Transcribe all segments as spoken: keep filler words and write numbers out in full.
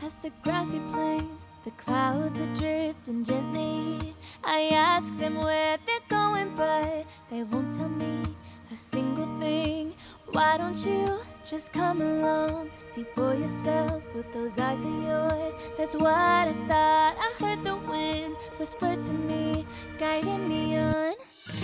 past the grassy plains, the clouds are drifting gently. I ask them where they're going, but they won't tell me a single thing. Why don't you just come along, see for yourself with those eyes of yours? That's what I thought. I heard the wind whisper to me, guiding me on.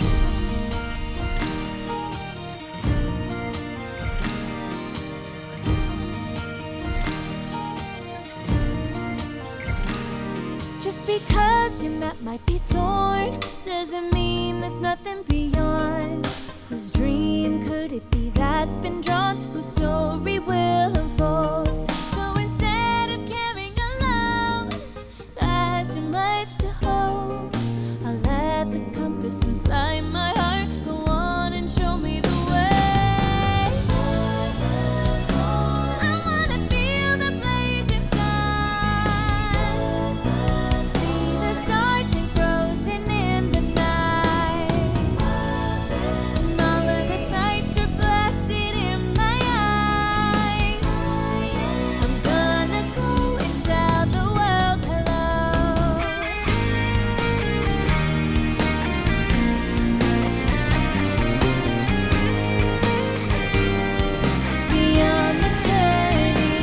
Just because your map might be torn doesn't mean there's nothing beyond. Whose dream could it be that's been drawn? Whose story will unfold? So instead of carrying alone, that's too much to hold. I'll let the compass inside my heart go on and show me the way. I wanna feel the blaze inside. See the stars and frozen in the night. And all of the sights reflected in my eyes. I'm gonna go and tell the world hello. Beyond the journey,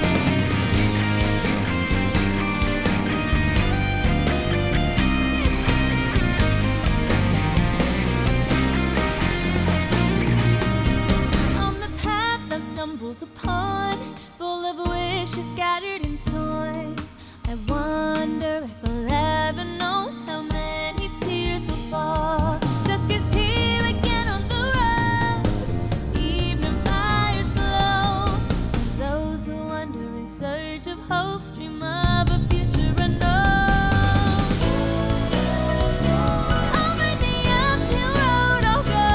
on the path I've stumbled upon, full of wishes scattered and torn. I wonder if I'll ever know how many tears will fall. Dusk is here again on the road, evening fires glow. As those who wander in search of hope dream of a future unknown. Over the uphill road I'll go,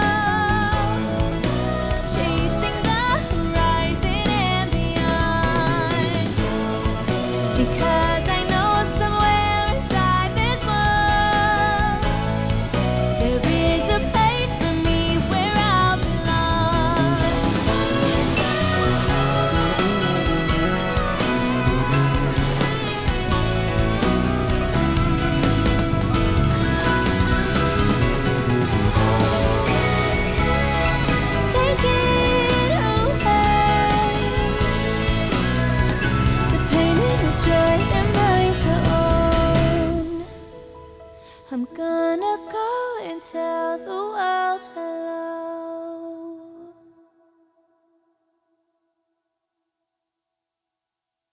chasing the horizon and beyond. Because I know somewhere inside this world, there is a place for me where I'll belong. Take it away, the pain and the joy they're mine to own. I'm gonna go and tell